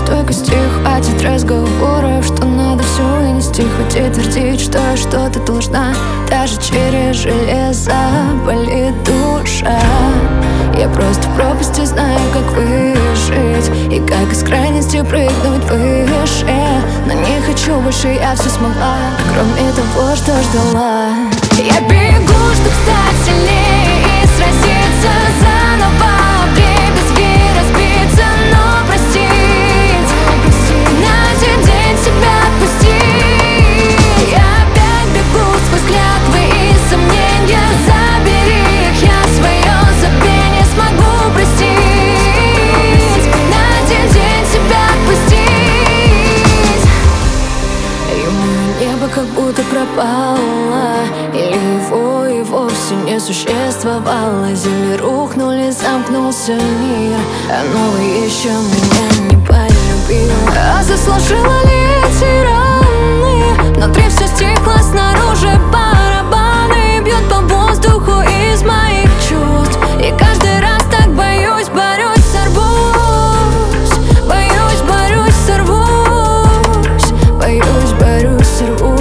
только стих, хватит разговоров, что надо все вынести. Хватит твердить, что я что-то должна. Даже через железо болит душа. Я просто в пропасти знаю, как выжить и как из крайности прыгнуть выше. Но не хочу больше, я все смогла, кроме того, что ждала. Я бегу, чтоб стать сильнее и сразиться заново. Вдребезги разбиться, но простить. На один день себя отпустить. Я опять бегу сквозь клятвы и сомнения. Забери их, я свое забвение смогу простить. На один день себя отпустить. И мое небо как будто пропало, или его и вовсе не существовало. Земли рухнули, замкнулся мир, а новый еще меня не полюбил. А заслужила ли эти раны? Внутри все стихло, снаружи барабаны бьют по воздуху из моих чувств. И каждый раз так боюсь, борюсь, сорвусь. Боюсь, борюсь, сорвусь. Боюсь, борюсь, сорвусь.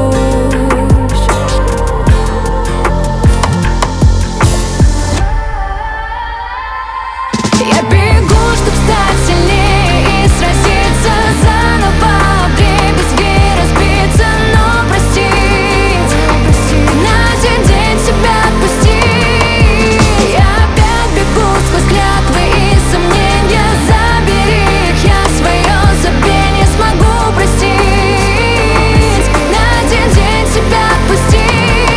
Я бегу, чтоб стать сильнее и сразиться заново. Вдребезги разбиться, но простить. На один день себя отпустить. Я опять бегу сквозь клятвы и сомнения. Забери их, я свое забвение смогу простить. На один день себя отпустить.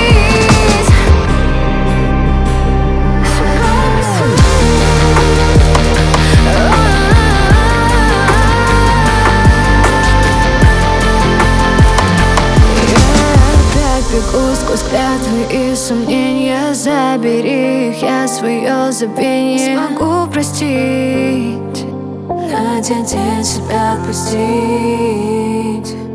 Бегу сквозь клятвы и сомнения. Забери их, я свое забвение смогу простить. На один день себя отпустить.